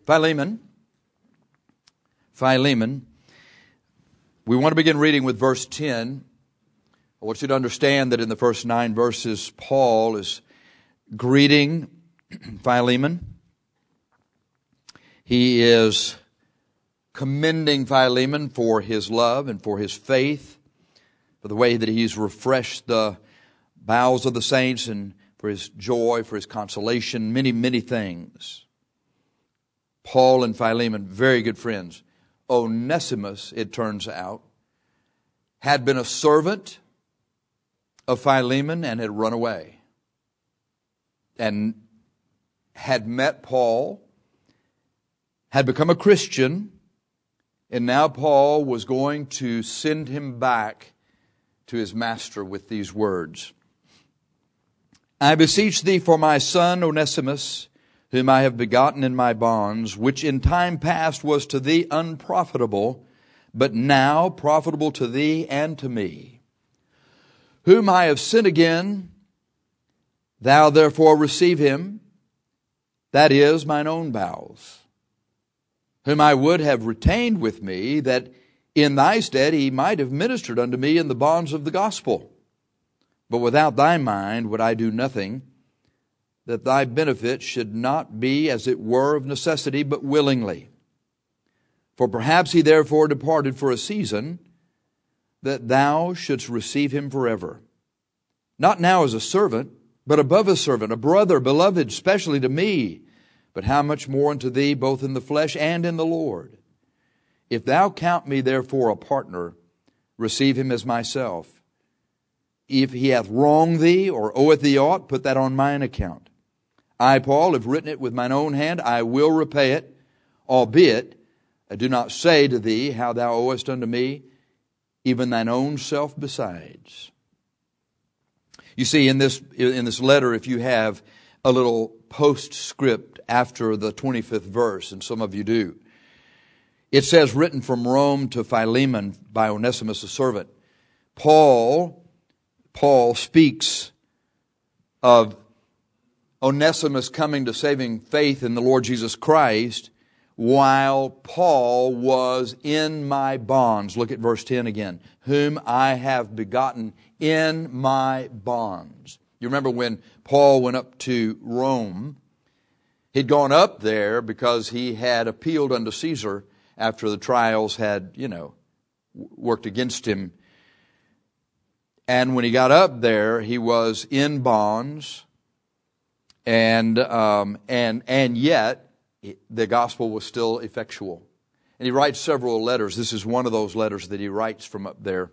Philemon. We want to begin reading with verse 10. I want you to understand that in the first 9 verses, Paul is greeting Philemon. He is commending Philemon for his love and for his faith, for the way that he's refreshed the bowels of the saints, and for his joy, for his consolation, many, many things. Paul and Philemon, very good friends. Onesimus, it turns out, had been a servant of Philemon and had run away, and had met Paul, had become a Christian, and now Paul was going to send him back to his master with these words. I beseech thee for my son Onesimus, whom I have begotten in my bonds, which in time past was to thee unprofitable, but now profitable to thee and to me, whom I have sent again. Thou therefore receive him, that is, mine own bowels, whom I would have retained with me, that in thy stead he might have ministered unto me in the bonds of the gospel. But without thy mind would I do nothing, that thy benefit should not be as it were of necessity, but willingly. For perhaps he therefore departed for a season, that thou shouldst receive him forever. Not now as a servant, but above a servant, a brother, beloved, specially to me, but how much more unto thee, both in the flesh and in the Lord. If thou count me therefore a partner, receive him as myself. If he hath wronged thee, or oweth thee aught, put that on mine account. I, Paul, have written it with mine own hand, I will repay it, albeit I do not say to thee how thou owest unto me, even thine own self besides. You see, in this letter, if you have a little postscript after the 25th verse, and some of you do, it says, written from Rome to Philemon by Onesimus, a servant. Paul speaks of Onesimus coming to saving faith in the Lord Jesus Christ while Paul was in my bonds. Look at verse 10 again. Whom I have begotten in my bonds. You remember when Paul went up to Rome, he'd gone up there because he had appealed unto Caesar after the trials had, worked against him. And when he got up there, he was in bonds, and yet the gospel was still effectual. And he writes several letters. This is one of those letters that he writes from up there.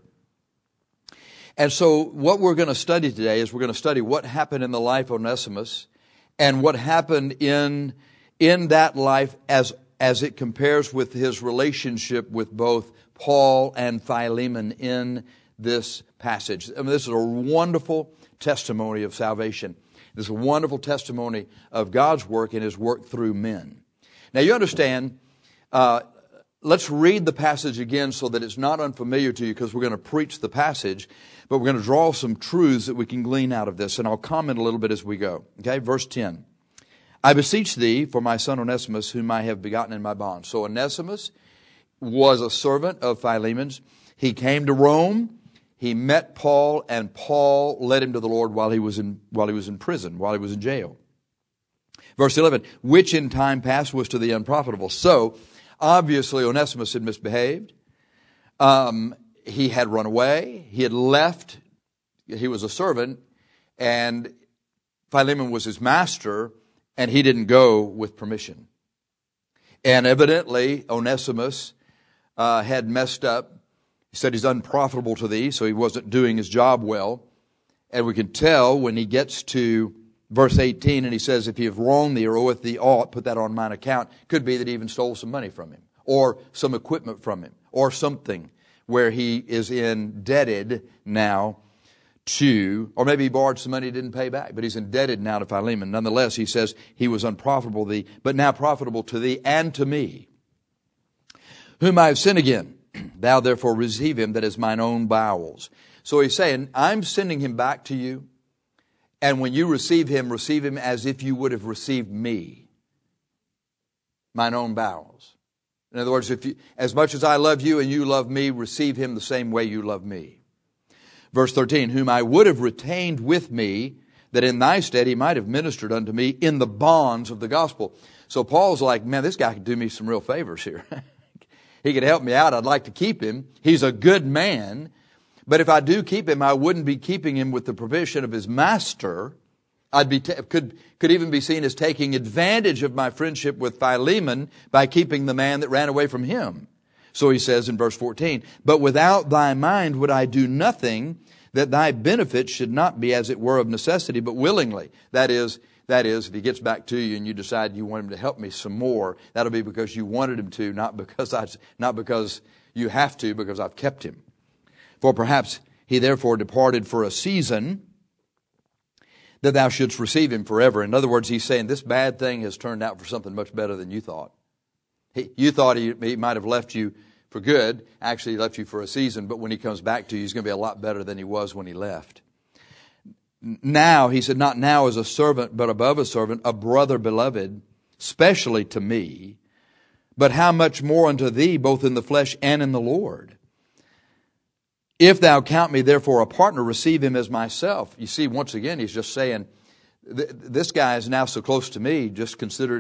And so what we're going to study today is we're going to study what happened in the life of Onesimus and what happened in that life as it compares with his relationship with both Paul and Philemon in this passage. I mean, this is a wonderful testimony of salvation. This is a wonderful testimony of God's work and His work through men. Now you understand, let's read the passage again so that it's not unfamiliar to you, because we're going to preach the passage, but we're going to draw some truths that we can glean out of this, and I'll comment a little bit as we go. Okay, verse 10. I beseech thee for my son Onesimus, whom I have begotten in my bonds. So Onesimus was a servant of Philemon's. He came to Rome. He met Paul, and Paul led him to the Lord while he was in prison, while he was in jail. Verse 11, which in time past was to thee unprofitable. So, obviously, Onesimus had misbehaved. He had run away. He had left. He was a servant, and Philemon was his master, and he didn't go with permission. And evidently, Onesimus had messed up. He said he's unprofitable to thee, so he wasn't doing his job well. And we can tell when he gets to verse 18 and he says, if he have wronged thee or oweth thee aught, put that on mine account. Could be that he even stole some money from him, or some equipment from him, or something where he is indebted now to, or maybe he borrowed some money he didn't pay back, but he's indebted now to Philemon. Nonetheless, he says he was unprofitable to thee, but now profitable to thee and to me, whom I have sent again. Thou therefore receive him, that is mine own bowels. So he's saying, I'm sending him back to you, and when you receive him as if you would have received me. mine own bowels. In other words, as much as I love you and you love me, receive him the same way you love me. Verse 13, whom I would have retained with me, that in thy stead he might have ministered unto me in the bonds of the gospel. So Paul's like, man, this guy could do me some real favors here. He could help me out. I'd like to keep him. He's a good man. But if I do keep him, I wouldn't be keeping him with the provision of his master. Could even be seen as taking advantage of my friendship with Philemon by keeping the man that ran away from him. So he says in verse 14, but without thy mind would I do nothing, that thy benefit should not be as it were of necessity, but willingly. That is, if he gets back to you and you decide you want him to help me some more, that'll be because you wanted him to, not because you have to, because I've kept him. For perhaps he therefore departed for a season, that thou shouldst receive him forever. In other words, he's saying this bad thing has turned out for something much better than you thought. You thought he might have left you for good. Actually, he left you for a season, but when he comes back to you, he's going to be a lot better than he was when he left. Now, he said, not now as a servant, but above a servant, a brother beloved, specially to me, but how much more unto thee, both in the flesh and in the Lord. If thou count me therefore a partner, receive him as myself. You see, once again, he's just saying, this guy is now so close to me, just consider it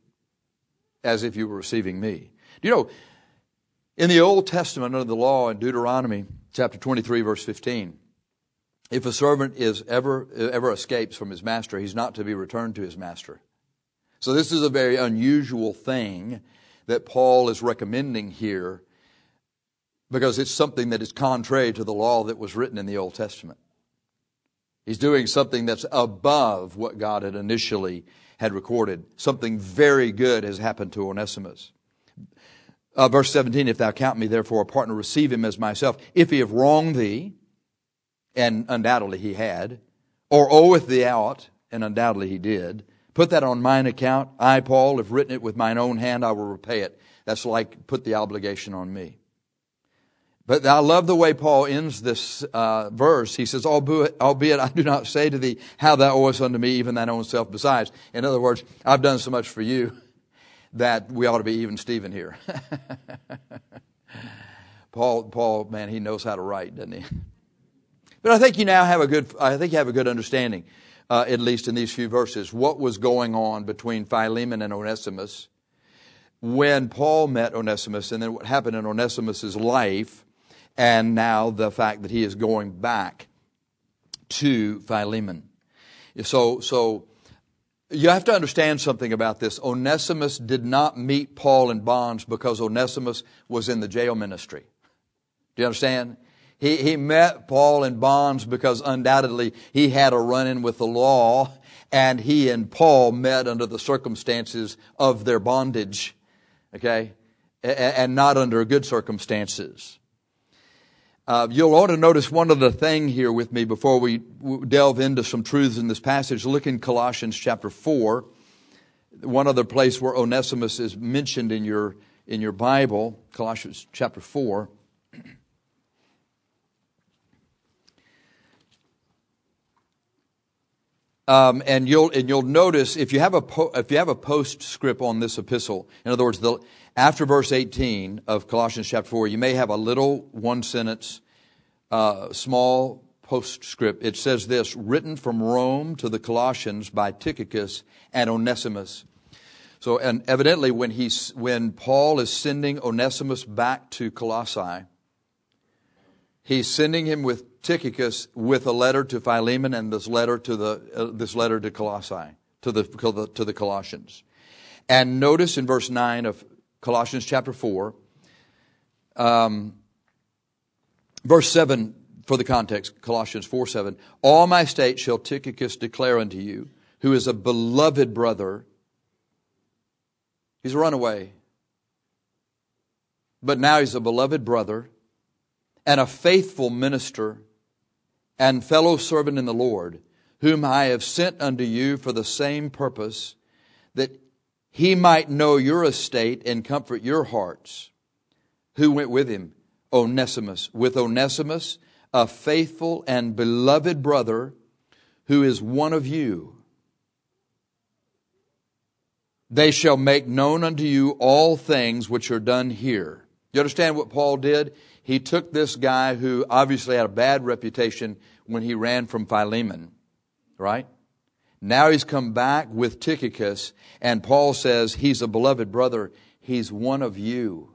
as if you were receiving me. Do you know, in the Old Testament, under the law in Deuteronomy chapter 23, verse 15, if a servant is ever escapes from his master, he's not to be returned to his master. So this is a very unusual thing that Paul is recommending here, because it's something that is contrary to the law that was written in the Old Testament. He's doing something that's above what God had initially had recorded. Something very good has happened to Onesimus. Verse 17, if thou count me therefore a partner, receive him as myself. If he have wronged thee, and undoubtedly he had, or oweth thee out, and undoubtedly he did, put that on mine account. I, Paul, have written it with mine own hand, I will repay it. That's like put the obligation on me. But I love the way Paul ends this verse. He says, albeit I do not say to thee how thou owest unto me, even thine own self besides. In other words, I've done so much for you that we ought to be even Stephen here. Paul, man, he knows how to write, doesn't he? But I think you now have a good understanding, at least in these few verses, what was going on between Philemon and Onesimus when Paul met Onesimus, and then what happened in Onesimus' life, and now the fact that he is going back to Philemon. So you have to understand something about this. Onesimus did not meet Paul in bonds because Onesimus was in the jail ministry. Do you understand? He met Paul in bonds because undoubtedly he had a run-in with the law, and he and Paul met under the circumstances of their bondage, okay, and not under good circumstances. You'll ought to notice one other thing here with me before we delve into some truths in this passage. Look in Colossians chapter 4, one other place where Onesimus is mentioned in your Bible, Colossians chapter 4. And you'll notice if you have a postscript on this epistle, in other words, after verse 18 of Colossians chapter 4, you may have a little one sentence, small postscript. It says this: written from Rome to the Colossians by Tychicus and Onesimus. So, and evidently when Paul is sending Onesimus back to Colossae, he's sending him with Tychicus with a letter to Philemon and this letter to Colossae, to the Colossians. And notice in verse 9 of Colossians chapter 4, verse 7 for the context, Colossians 4:7. All my state shall Tychicus declare unto you, who is a beloved brother. He's a runaway, but now he's a beloved brother and a faithful minister and fellow servant in the Lord, whom I have sent unto you for the same purpose, that he might know your estate and comfort your hearts. Who went with him? Onesimus. With Onesimus, a faithful and beloved brother, who is one of you. they shall make known unto you all things which are done here. You understand what Paul did? He took this guy who obviously had a bad reputation when he ran from Philemon, right? Now he's come back with Tychicus, and Paul says he's a beloved brother. He's one of you.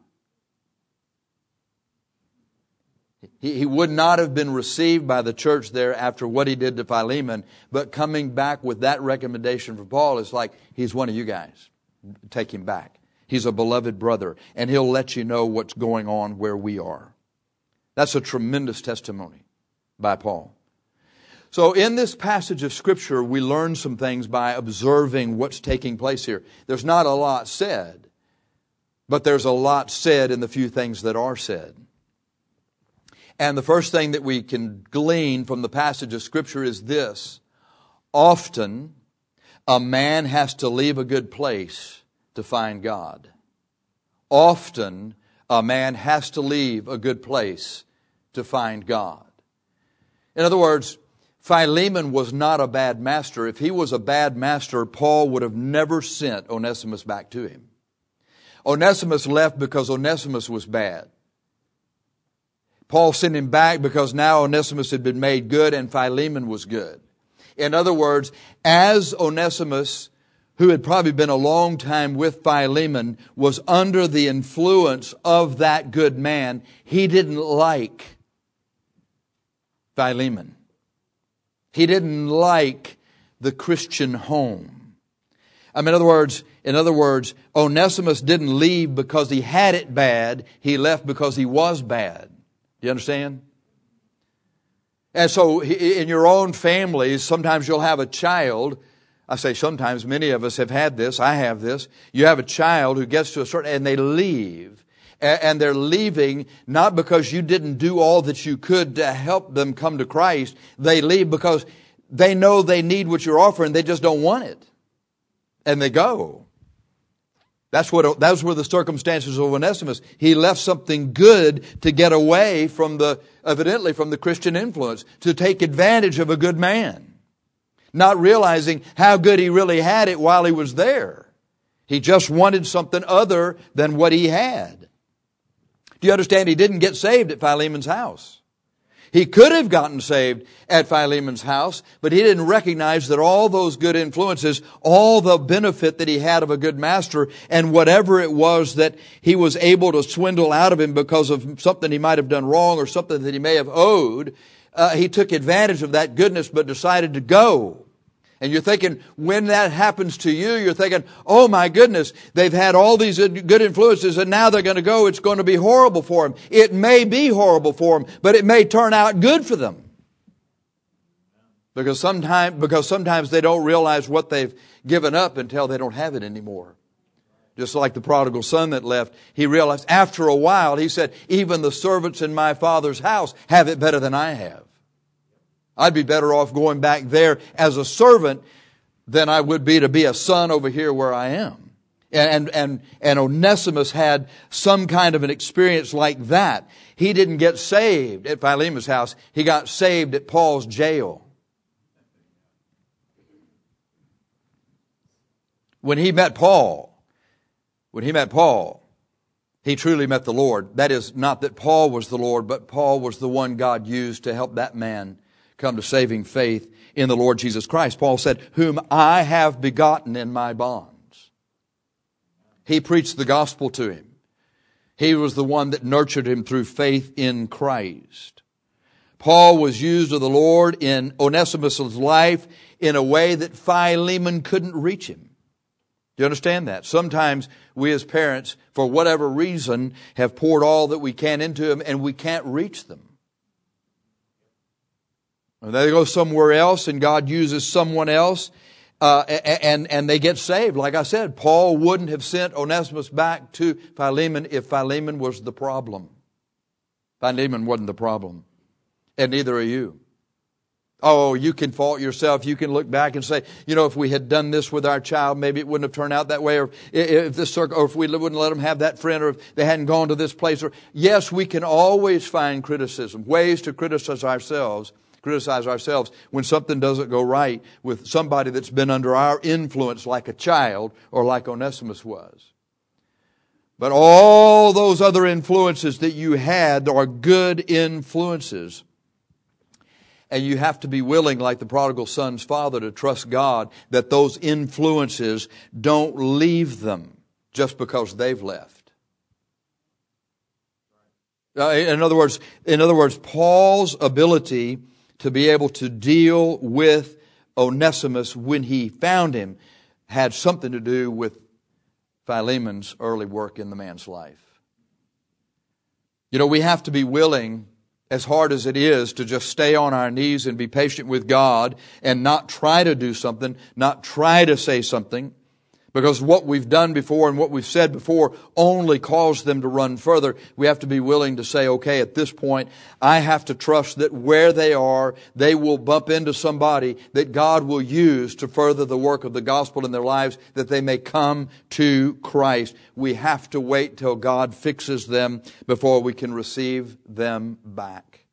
He would not have been received by the church there after what he did to Philemon, but coming back with that recommendation for Paul is like, he's one of you guys. Take him back. He's a beloved brother, and he'll let you know what's going on where we are. That's a tremendous testimony by Paul. So in this passage of Scripture, we learn some things by observing what's taking place here. There's not a lot said, but there's a lot said in the few things that are said. And the first thing that we can glean from the passage of Scripture is this. Often, a man has to leave a good place to find God. Often, a man has to leave a good place to find God. In other words, Philemon was not a bad master. If he was a bad master, Paul would have never sent Onesimus back to him. Onesimus left because Onesimus was bad. Paul sent him back because now Onesimus had been made good and Philemon was good. In other words, as Onesimus, who had probably been a long time with Philemon, was under the influence of that good man, he didn't like Philemon. He didn't like the Christian home. In other words, Onesimus didn't leave because he had it bad. He left because he was bad. Do you understand? And so in your own families, sometimes you'll have a child. I say sometimes, many of us have had this. I have this. You have a child who gets to a certain, and they leave. And they're leaving not because you didn't do all that you could to help them come to Christ. They leave because they know they need what you're offering. They just don't want it. And they go. That's where the circumstances of Onesimus. He left something good to get away from evidently from the Christian influence, to take advantage of a good man. Not realizing how good he really had it while he was there. He just wanted something other than what he had. Do you understand? He didn't get saved at Philemon's house. He could have gotten saved at Philemon's house, but he didn't recognize that all those good influences, all the benefit that he had of a good master, and whatever it was that he was able to swindle out of him because of something he might have done wrong or something that he may have owed, he took advantage of that goodness but decided to go. And you're thinking, when that happens to you, you're thinking, oh my goodness, they've had all these good influences and now they're going to go. It's going to be horrible for them. It may be horrible for them, but it may turn out good for them. Because sometimes they don't realize what they've given up until they don't have it anymore. Just like the prodigal son that left, he realized after a while, he said, even the servants in my father's house have it better than I have. I'd be better off going back there as a servant than I would be to be a son over here where I am. And Onesimus had some kind of an experience like that. He didn't get saved at Philemon's house. He got saved at Paul's jail. When he met Paul, he truly met the Lord. That is, not that Paul was the Lord, but Paul was the one God used to help that man come to saving faith in the Lord Jesus Christ. Paul said, whom I have begotten in my bonds. He preached the gospel to him. He was the one that nurtured him through faith in Christ. Paul was used of the Lord in Onesimus' life in a way that Philemon couldn't reach him. Do you understand that? Sometimes we as parents, for whatever reason, have poured all that we can into them and we can't reach them. They go somewhere else and God uses someone else and they get saved. Like I said, Paul wouldn't have sent Onesimus back to Philemon if Philemon was the problem. Philemon wasn't the problem. And neither are you. Oh, you can fault yourself. You can look back and say, if we had done this with our child, maybe it wouldn't have turned out that way. Or if we wouldn't let them have that friend, or if they hadn't gone to this place. Yes, we can always find criticism, ways to criticize ourselves criticize ourselves when something doesn't go right with somebody that's been under our influence like a child or like Onesimus was. But all those other influences that you had are good influences. And you have to be willing, like the prodigal son's father, to trust God that those influences don't leave them just because they've left. In other words, Paul's ability to be able to deal with Onesimus when he found him had something to do with Philemon's early work in the man's life. You know, we have to be willing, as hard as it is, to just stay on our knees and be patient with God and not try to do something, not try to say something, because what we've done before and what we've said before only caused them to run further. We have to be willing to say, okay, at this point, I have to trust that where they are, they will bump into somebody that God will use to further the work of the gospel in their lives, that they may come to Christ. We have to wait till God fixes them before we can receive them back.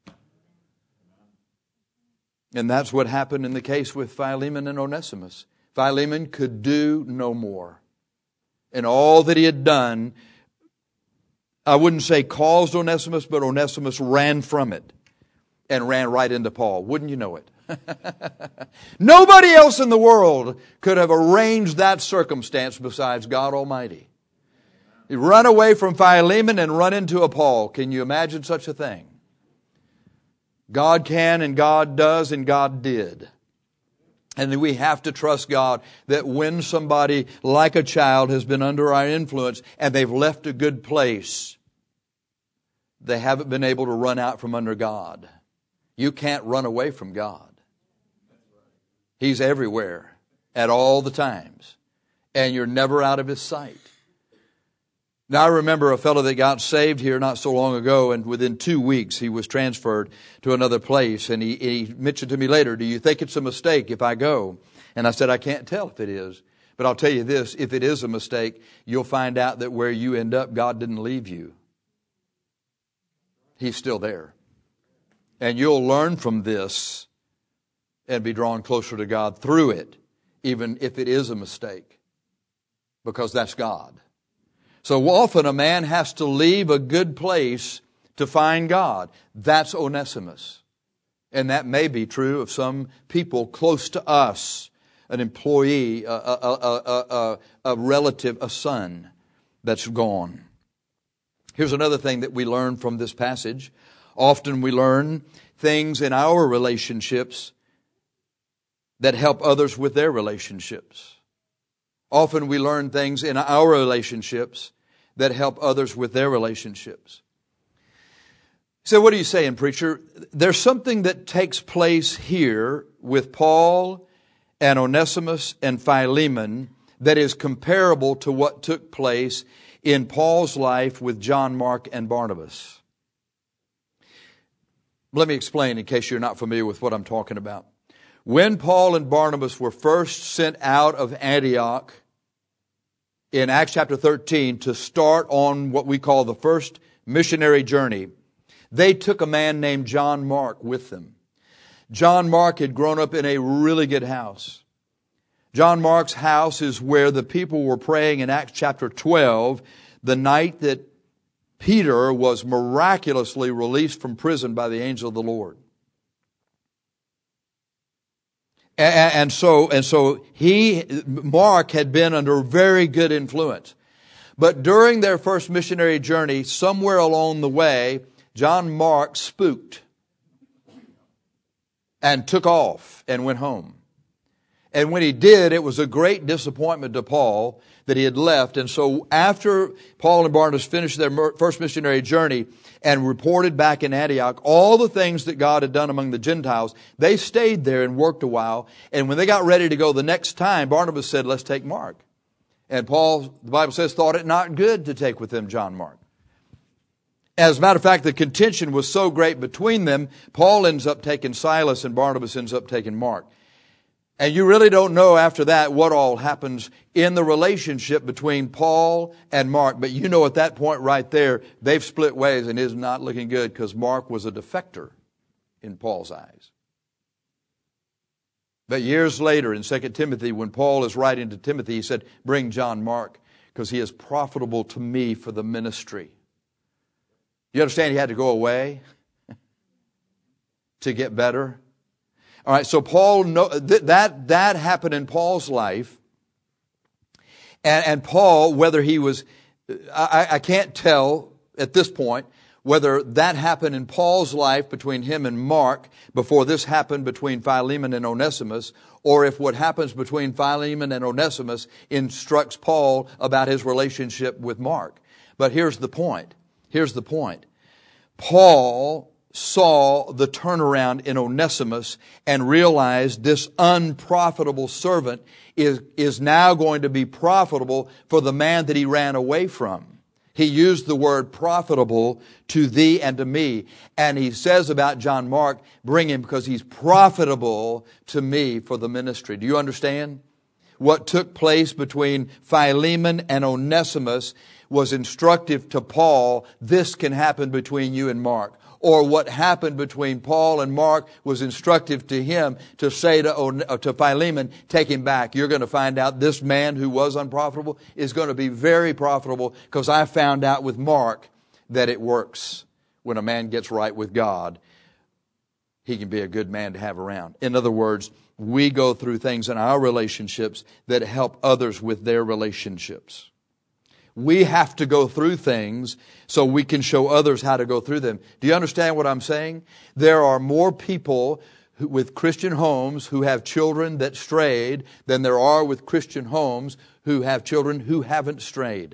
And that's what happened in the case with Philemon and Onesimus. Philemon could do no more. And all that he had done, I wouldn't say caused Onesimus, but Onesimus ran from it and ran right into Paul. Wouldn't you know it? Nobody else in the world could have arranged that circumstance besides God Almighty. You run away from Philemon and run into a Paul. Can you imagine such a thing? God can and God does and God did. And we have to trust God that when somebody like a child has been under our influence and they've left a good place, they haven't been able to run out from under God. You can't run away from God. He's everywhere at all the times. And you're never out of His sight. Now, I remember a fellow that got saved here not so long ago, and within 2 weeks he was transferred to another place. And he mentioned to me later, do you think it's a mistake if I go? And I said, I can't tell if it is. But I'll tell you this, if it is a mistake, you'll find out that where you end up, God didn't leave you. He's still there. And you'll learn from this and be drawn closer to God through it, even if it is a mistake, because that's God. So often a man has to leave a good place to find God. That's Onesimus. And that may be true of some people close to us, an employee, a relative, a son that's gone. Here's another thing that we learn from this passage. Often we learn things in our relationships that help others with their relationships. Often we learn things in our relationships that help others with their relationships. So what are you saying, preacher? There's something that takes place here with Paul and Onesimus and Philemon that is comparable to what took place in Paul's life with John Mark and Barnabas. Let me explain in case you're not familiar with what I'm talking about. When Paul and Barnabas were first sent out of Antioch in Acts chapter 13 to start on what we call the first missionary journey, they took a man named John Mark with them. John Mark had grown up in a really good house. John Mark's house is where the people were praying in Acts chapter 12, the night that Peter was miraculously released from prison by the angel of the Lord. And so Mark had been under very good influence. But during their first missionary journey, somewhere along the way, John Mark spooked and took off and went home. And when he did, it was a great disappointment to Paul that he had left. And so after Paul and Barnabas finished their first missionary journey and reported back in Antioch all the things that God had done among the Gentiles, they stayed there and worked a while. And when they got ready to go the next time, Barnabas said, let's take Mark. And Paul, the Bible says, thought it not good to take with them John Mark. As a matter of fact, the contention was so great between them, Paul ends up taking Silas and Barnabas ends up taking Mark. And you really don't know after that what all happens in the relationship between Paul and Mark. But you know at that point right there, they've split ways and it is not looking good because Mark was a defector in Paul's eyes. But years later in 2 Timothy, when Paul is writing to Timothy, he said, bring John Mark, because he is profitable to me for the ministry. You understand he had to go away to get better? All right, so Paul, that happened in Paul's life. And Paul, whether he was, I can't tell at this point whether that happened in Paul's life between him and Mark before this happened between Philemon and Onesimus, or if what happens between Philemon and Onesimus instructs Paul about his relationship with Mark. But here's the point. Here's the point. Paul saw the turnaround in Onesimus and realized this unprofitable servant is now going to be profitable for the man that he ran away from. He used the word profitable to thee and to me. And he says about John Mark, bring him because he's profitable to me for the ministry. Do you understand? What took place between Philemon and Onesimus was instructive to Paul. This can happen between you and Mark. Or what happened between Paul and Mark was instructive to him to say to Philemon, take him back. You're going to find out this man who was unprofitable is going to be very profitable, because I found out with Mark that it works. When a man gets right with God, he can be a good man to have around. In other words, we go through things in our relationships that help others with their relationships. We have to go through things so we can show others how to go through them. Do you understand what I'm saying? There are more people with Christian homes who have children that strayed than there are with Christian homes who have children who haven't strayed.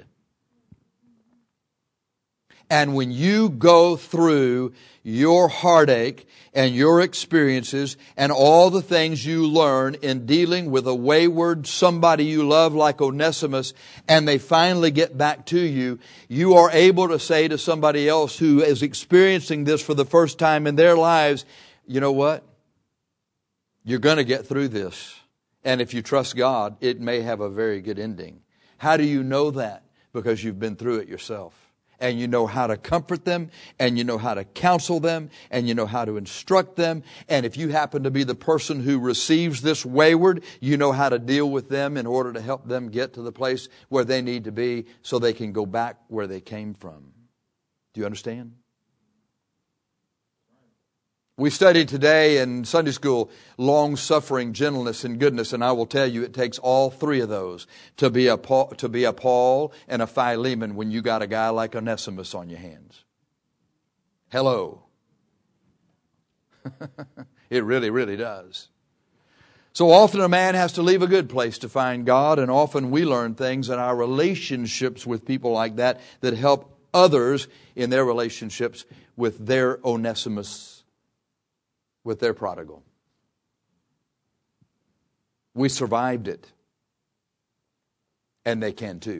And when you go through your heartache and your experiences and all the things you learn in dealing with a wayward somebody you love like Onesimus, and they finally get back to you, you are able to say to somebody else who is experiencing this for the first time in their lives, you know what? You're going to get through this. And if you trust God, it may have a very good ending. How do you know that? Because you've been through it yourself. And you know how to comfort them, and you know how to counsel them, and you know how to instruct them. And if you happen to be the person who receives this wayward, you know how to deal with them in order to help them get to the place where they need to be so they can go back where they came from. Do you understand? We studied today in Sunday school long-suffering, gentleness, and goodness, and I will tell you it takes all three of those to be a Paul and a Philemon when you got a guy like Onesimus on your hands. Hello. It really, really does. So often a man has to leave a good place to find God, and often we learn things in our relationships with people like that help others in their relationships with their Onesimus, with their prodigal. We survived it. And they can too.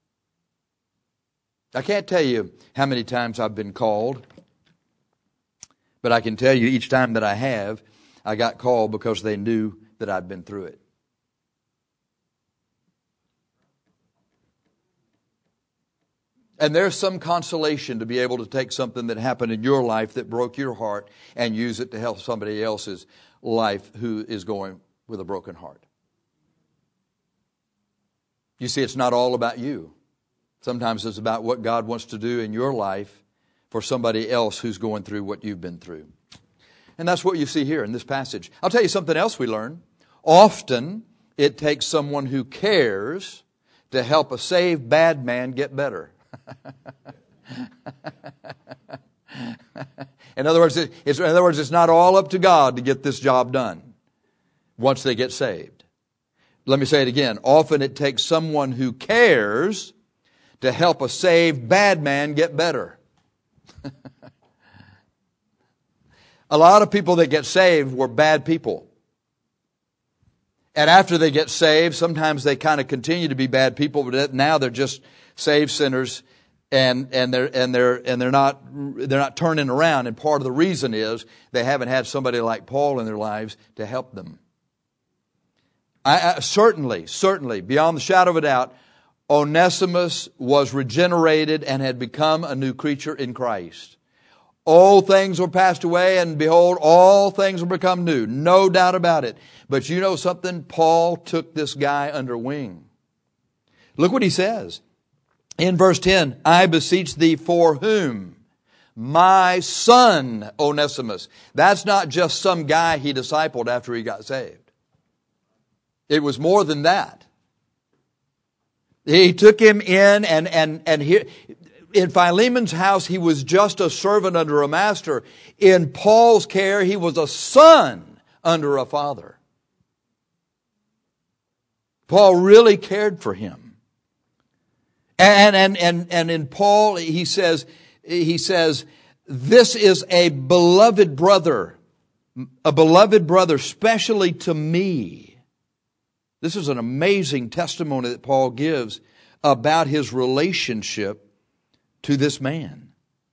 I can't tell you how many times I've been called, but I can tell you each time that I have, I got called because they knew that I'd been through it. And there's some consolation to be able to take something that happened in your life that broke your heart and use it to help somebody else's life who is going with a broken heart. You see, it's not all about you. Sometimes it's about what God wants to do in your life for somebody else who's going through what you've been through. And that's what you see here in this passage. I'll tell you something else we learn. Often it takes someone who cares to help a saved bad man get better. In other words, it's not all up to God to get this job done once they get saved. Let me say it again. Often it takes someone who cares to help a saved bad man get better. A lot of people that get saved were bad people. And after they get saved, sometimes they kind of continue to be bad people, but now they're just saved sinners, and they're not turning around. And part of the reason is they haven't had somebody like Paul in their lives to help them. I certainly, beyond the shadow of a doubt, Onesimus was regenerated and had become a new creature in Christ. Old things were passed away, and behold, all things will become new. No doubt about it. But you know something? Paul took this guy under wing. Look what he says. In verse 10, I beseech thee for whom? My son, Onesimus. That's not just some guy he discipled after he got saved. It was more than that. He took him in and here, in Philemon's house, he was just a servant under a master. In Paul's care, he was a son under a father. Paul really cared for him. And in Paul, he says, this is a beloved brother, specially to me. This is an amazing testimony that Paul gives about his relationship to this man,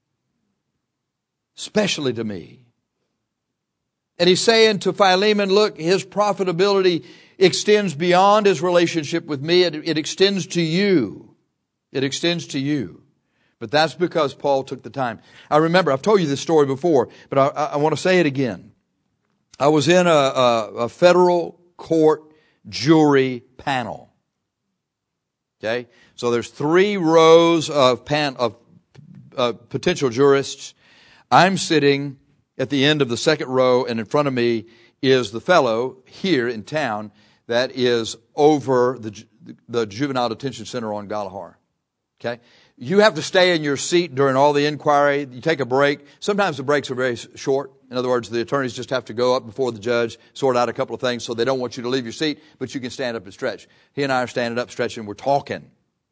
especially to me. And he's saying to Philemon, look, his profitability extends beyond his relationship with me. It extends to you. It extends to you. But that's because Paul took the time. I remember, I've told you this story before, but I want to say it again. I was in a federal court jury panel. Okay? So there's 3 rows of potential jurists. I'm sitting at the end of the second row, and in front of me is the fellow here in town that is over the juvenile detention center on Galahar. Okay? You have to stay in your seat during all the inquiry. You take a break. Sometimes the breaks are very short. In other words, the attorneys just have to go up before the judge, sort out a couple of things, so they don't want you to leave your seat, but you can stand up and stretch. He and I are standing up, stretching, we're talking.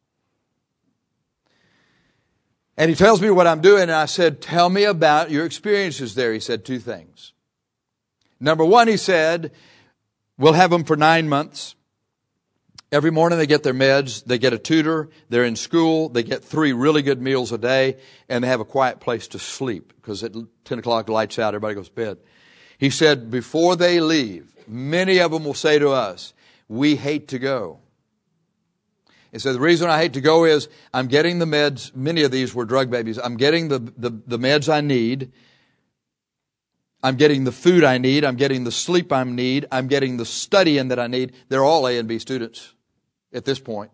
And he tells me what I'm doing, and I said, tell me about your experiences there. He said 2 things. Number 1, he said, we'll have them for 9 months. Every morning they get their meds, they get a tutor, they're in school, they get 3 really good meals a day, and they have a quiet place to sleep, because at 10 o'clock the lights out, everybody goes to bed. He said, before they leave, many of them will say to us, we hate to go. He said, the reason I hate to go is I'm getting the meds, many of these were drug babies, I'm getting the meds I need, I'm getting the food I need, I'm getting the sleep I need, I'm getting the studying that I need. They're all A and B students at this point.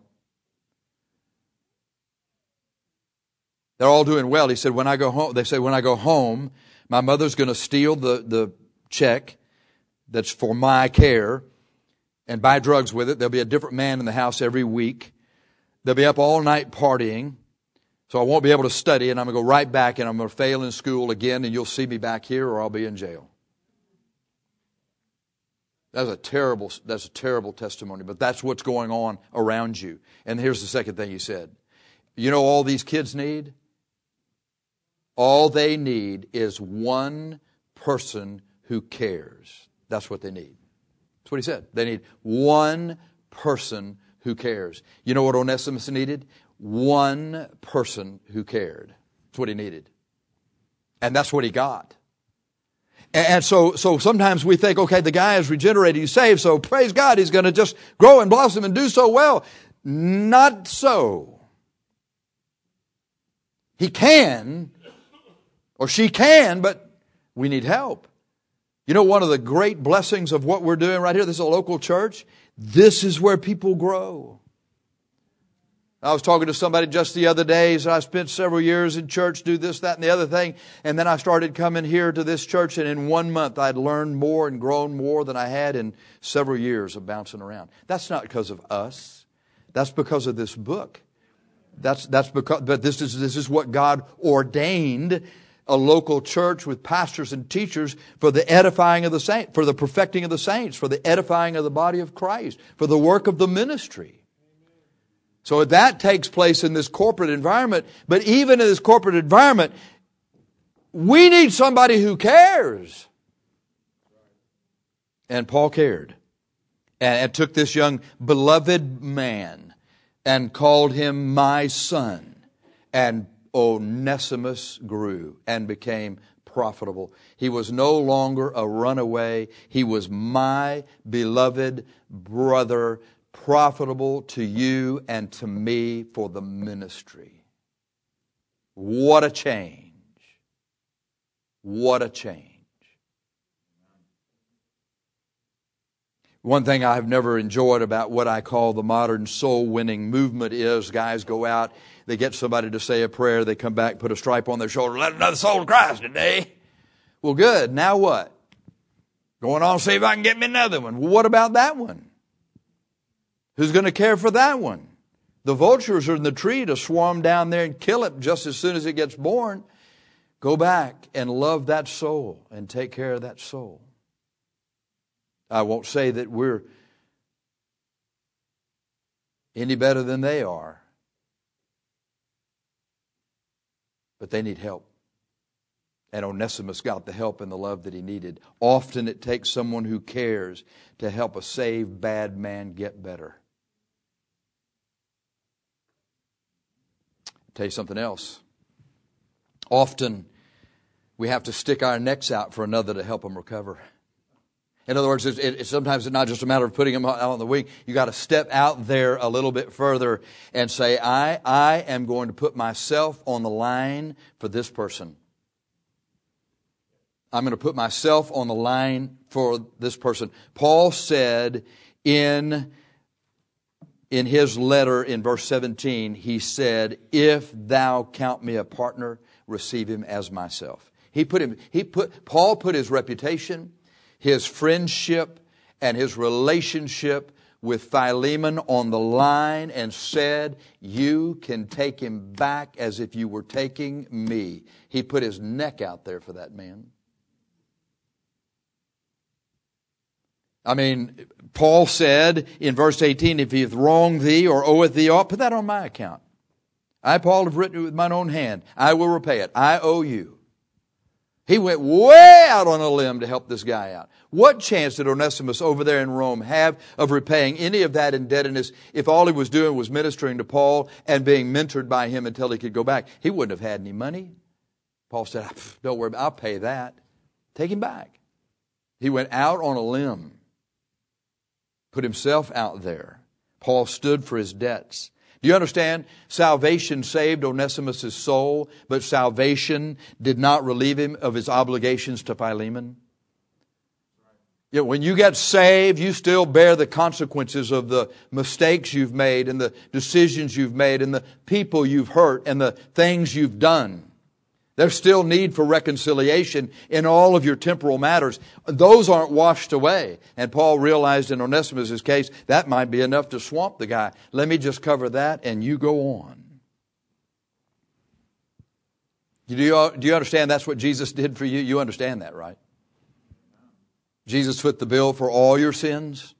They're all doing well. He said, when I go home, they say, when I go home, my mother's going to steal the check that's for my care and buy drugs with it. There'll be a different man in the house every week. They'll be up all night partying. So I won't be able to study, and I'm going to go right back, and I'm going to fail in school again, and you'll see me back here, or I'll be in jail. That's a terrible testimony, but that's what's going on around you. And here's the second thing he said. You know all these kids need? All they need is one person who cares. That's what they need. That's what he said. They need one person who cares. You know what Onesimus needed? One person who cared. That's what he needed. And that's what he got. And so sometimes we think, okay, the guy is regenerated, he's saved, so praise God, he's going to just grow and blossom and do so well. Not so. He can, or she can, but we need help. You know, one of the great blessings of what we're doing right here, this is a local church, this is where people grow. I was talking to somebody just the other day. So I spent several years in church, do this, that, and the other thing. And then I started coming here to this church. And in 1 month, I'd learned more and grown more than I had in several years of bouncing around. That's not because of us. That's because of this book. That's because, but this is what God ordained, a local church with pastors and teachers for the edifying of the saints, for the perfecting of the saints, for the edifying of the body of Christ, for the work of the ministry. So that takes place in this corporate environment. But even in this corporate environment, we need somebody who cares. And Paul cared. And took this young beloved man and called him my son. And Onesimus grew and became profitable. He was no longer a runaway. He was my beloved brother, profitable to you and to me for the ministry. What a change. What a change. One thing I have never enjoyed about what I call the modern soul-winning movement is guys go out, they get somebody to say a prayer, they come back, put a stripe on their shoulder, let another soul to Christ today. Well, good. Now what? Going on, see if I can get me another one. Well, what about that one? Who's going to care for that one? The vultures are in the tree to swarm down there and kill it just as soon as it gets born. Go back and love that soul and take care of that soul. I won't say that we're any better than they are, but they need help. And Onesimus got the help and the love that he needed. Often it takes someone who cares to help a saved bad man get better. I'll tell you something else. Often we have to stick our necks out for another to help them recover. In other words, sometimes it's not just a matter of putting them out on the wing. You got to step out there a little bit further and say, I am going to put myself on the line for this person. I'm going to put myself on the line for this person. Paul said in his letter in verse 17, he said, if thou count me a partner, receive him as myself. Paul put his reputation, his friendship, and his relationship with Philemon on the line and said, you can take him back as if you were taking me. He put his neck out there for that man. I mean, Paul said in verse 18, if he hath wronged thee or oweth thee aught, put that on my account. I, Paul, have written it with mine own hand. I will repay it. I owe you. He went way out on a limb to help this guy out. What chance did Onesimus over there in Rome have of repaying any of that indebtedness if all he was doing was ministering to Paul and being mentored by him until he could go back? He wouldn't have had any money. Paul said, don't worry, I'll pay that. Take him back. He went out on a limb, put himself out there. Paul stood for his debts. Do you understand? Salvation saved Onesimus' soul, but salvation did not relieve him of his obligations to Philemon. You know, when you get saved, you still bear the consequences of the mistakes you've made and the decisions you've made and the people you've hurt and the things you've done. There's still need for reconciliation in all of your temporal matters. Those aren't washed away. And Paul realized in Onesimus' case, that might be enough to swamp the guy. Let me just cover that and you go on. Do you understand that's what Jesus did for you? You understand that, right? Jesus foot the bill for all your sins.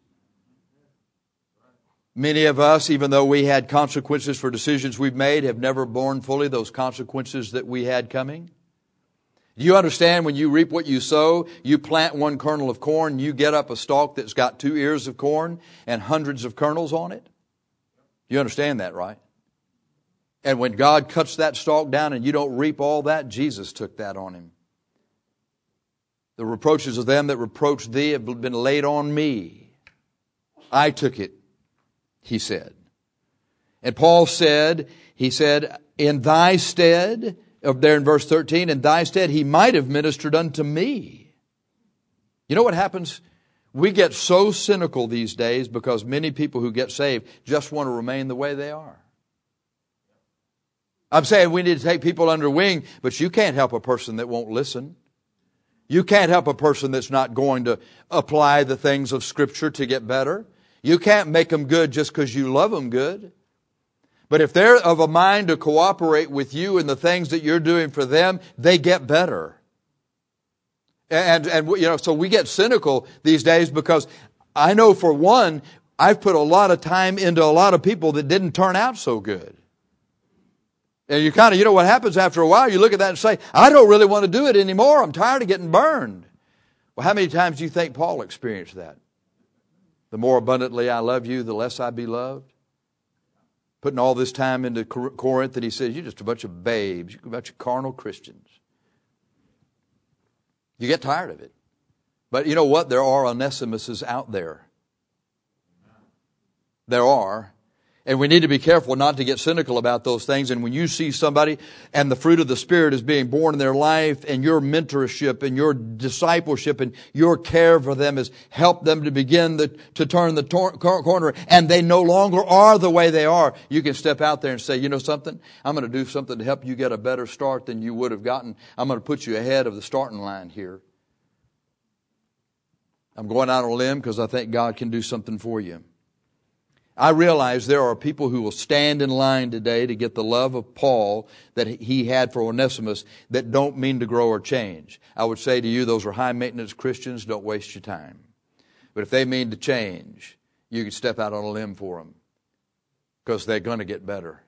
Many of us, even though we had consequences for decisions we've made, have never borne fully those consequences that we had coming. Do you understand when you reap what you sow, you plant one kernel of corn, you get up a stalk that's got 2 ears of corn and hundreds of kernels on it? You understand that, right? And when God cuts that stalk down and you don't reap all that, Jesus took that on him. The reproaches of them that reproach thee have been laid on me. I took it, he said. And Paul said, in thy stead, up there in verse 13, in thy stead he might have ministered unto me. You know what happens? We get so cynical these days because many people who get saved just want to remain the way they are. I'm saying we need to take people under wing, but you can't help a person that won't listen. You can't help a person that's not going to apply the things of Scripture to get better. You can't make them good just because you love them good. But if they're of a mind to cooperate with you in the things that you're doing for them, they get better. And you know, so we get cynical these days because I know for one, I've put a lot of time into a lot of people that didn't turn out so good. And you kind of, you know what happens after a while, you look at that and say, I don't really want to do it anymore. I'm tired of getting burned. Well, how many times do you think Paul experienced that? The more abundantly I love you, the less I be loved. Putting all this time into Corinth, and he says, you're just a bunch of babes. You're a bunch of carnal Christians. You get tired of it. But you know what? There are Onesimuses out there. There are. And we need to be careful not to get cynical about those things. And when you see somebody and the fruit of the Spirit is being born in their life, and your mentorship and your discipleship and your care for them has helped them to begin to turn the corner, and they no longer are the way they are, you can step out there and say, you know something? I'm going to do something to help you get a better start than you would have gotten. I'm going to put you ahead of the starting line here. I'm going out on a limb because I think God can do something for you. I realize there are people who will stand in line today to get the love of Paul that he had for Onesimus that don't mean to grow or change. I would say to you, those are high maintenance Christians. Don't waste your time. But if they mean to change, you can step out on a limb for them because they're going to get better.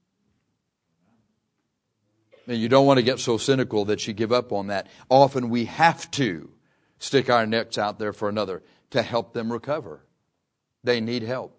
And you don't want to get so cynical that you give up on that. Often we have to stick our necks out there for another to help them recover. They need help.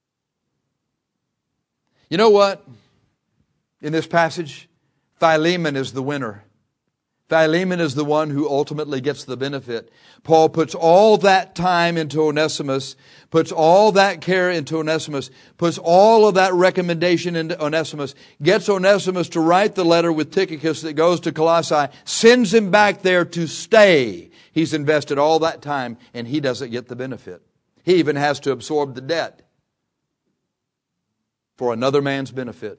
You know what? In this passage, Philemon is the winner. Philemon is the one who ultimately gets the benefit. Paul puts all that time into Onesimus, puts all that care into Onesimus, puts all of that recommendation into Onesimus, gets Onesimus to write the letter with Tychicus that goes to Colossae, sends him back there to stay. He's invested all that time and he doesn't get the benefit. He even has to absorb the debt for another man's benefit.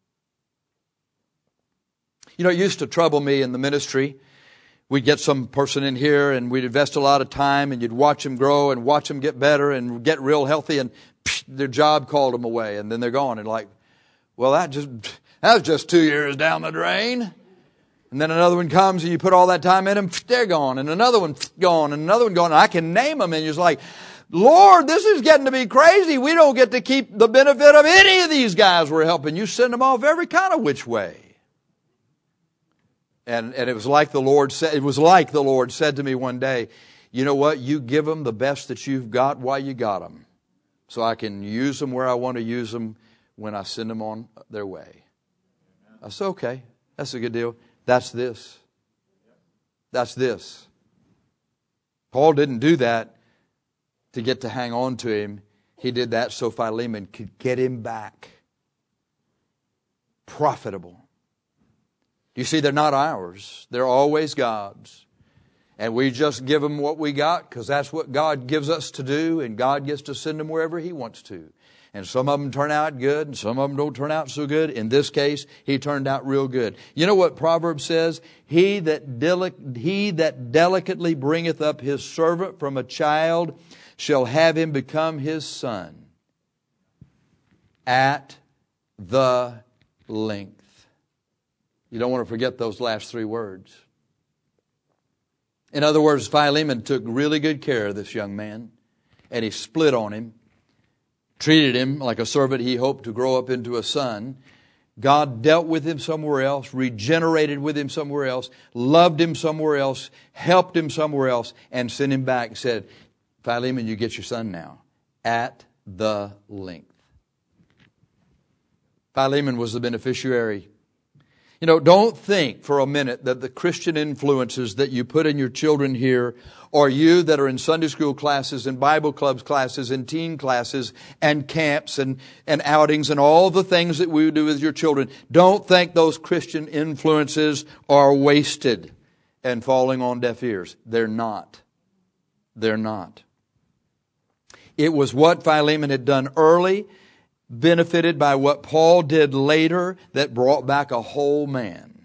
You know, it used to trouble me in the ministry. We'd get some person in here and we'd invest a lot of time and you'd watch them grow and watch them get better and get real healthy, and their job called them away and then they're gone. And like, well, that was just 2 years down the drain. And then another one comes and you put all that time in them, they're gone. And another one gone and another one gone. And I can name them and you're just like, Lord, this is getting to be crazy. We don't get to keep the benefit of any of these guys we're helping. You send them off every kind of which way. And it was like the Lord said to me one day, you know what? You give them the best that you've got while you got them, so I can use them where I want to use them when I send them on their way. I said, okay, that's a good deal. That's this. That's this. Paul didn't do that to get to hang on to him. He did that so Philemon could get him back. Profitable. You see, they're not ours. They're always God's. And we just give them what we got because that's what God gives us to do, and God gets to send them wherever He wants to. And some of them turn out good and some of them don't turn out so good. In this case, he turned out real good. You know what Proverbs says? He that delicately bringeth up his servant from a child shall have him become his son at the length. You don't want to forget those last three words. In other words, Philemon took really good care of this young man, and he split on him, treated him like a servant he hoped to grow up into a son. God dealt with him somewhere else, regenerated with him somewhere else, loved him somewhere else, helped him somewhere else, and sent him back and said, Philemon, you get your son now, at the length. Philemon was the beneficiary. You know, don't think for a minute that the Christian influences that you put in your children here, or you that are in Sunday school classes and Bible clubs classes and teen classes and camps and outings and all the things that we do with your children, don't think those Christian influences are wasted and falling on deaf ears. They're not. They're not. It was what Philemon had done early, benefited by what Paul did later, that brought back a whole man.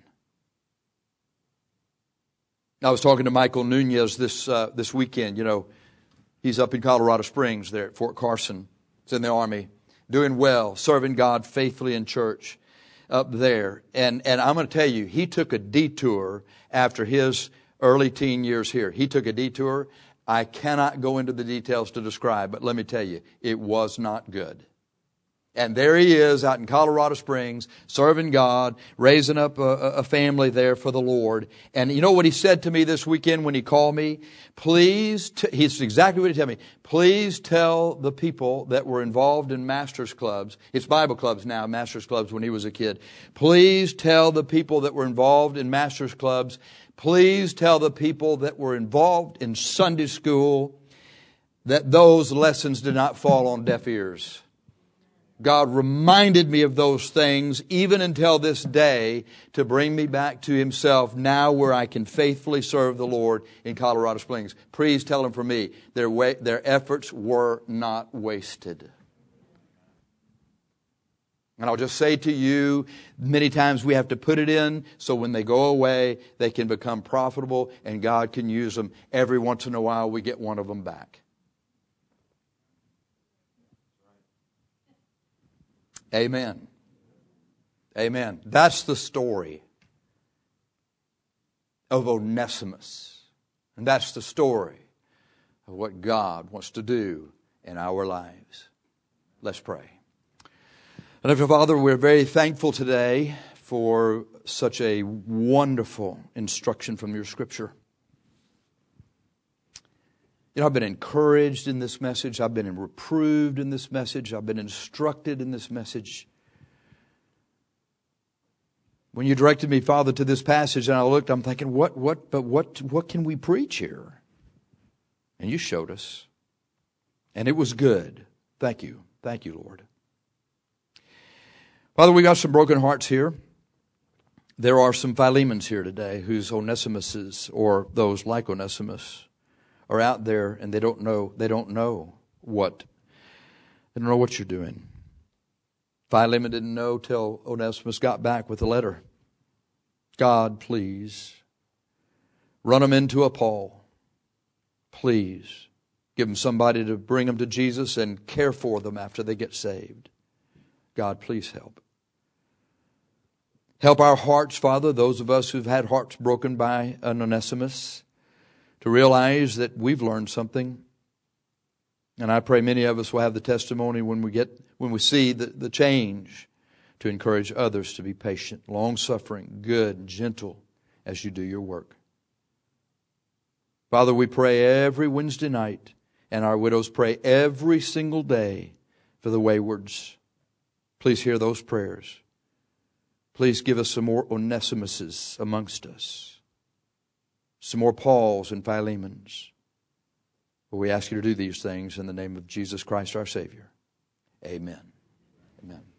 I was talking to Michael Nunez this weekend. You know, he's up in Colorado Springs there at Fort Carson. He's in the Army, doing well, serving God faithfully in church up there. And I'm going to tell you, he took a detour after his early teen years here. He took a detour. I cannot go into the details to describe, but let me tell you, it was not good. And there he is out in Colorado Springs, serving God, raising up a family there for the Lord. And you know what he said to me this weekend when he called me? He's exactly what he told me. Please tell the people that were involved in Masters Clubs. It's Bible clubs now, Masters Clubs when he was a kid. Please tell the people that were involved in Masters Clubs. Please tell the people that were involved in Sunday school that those lessons did not fall on deaf ears. God reminded me of those things even until this day to bring me back to Himself now where I can faithfully serve the Lord in Colorado Springs. Please tell Him for me, their efforts were not wasted. And I'll just say to you, many times we have to put it in so when they go away, they can become profitable and God can use them. Every once in a while we get one of them back. Amen. Amen. That's the story of Onesimus. And that's the story of what God wants to do in our lives. Let's pray. And Heavenly Father, we're very thankful today for such a wonderful instruction from your Scripture. You know, I've been encouraged in this message. I've been reproved in this message. I've been instructed in this message. When you directed me, Father, to this passage, and I looked, I'm thinking, what can we preach here? And you showed us. And it was good. Thank you. Thank you, Lord. Father, we got some broken hearts here. There are some Philemons here today whose Onesimuses, or those like Onesimus, are out there and they don't know what you're doing. Philemon didn't know till Onesimus got back with the letter. God, please, run them into a Paul. Please, give them somebody to bring them to Jesus and care for them after they get saved. God, please help. Help our hearts, Father, those of us who've had hearts broken by an Onesimus, to realize that we've learned something. And I pray many of us will have the testimony when we see the change, to encourage others to be patient, long-suffering, good, gentle as you do your work. Father, we pray every Wednesday night, and our widows pray every single day for the waywards. Please hear those prayers. Please give us some more Onesimuses amongst us. Some more Pauls and Philemons. But we ask you to do these things in the name of Jesus Christ our Savior. Amen. Amen.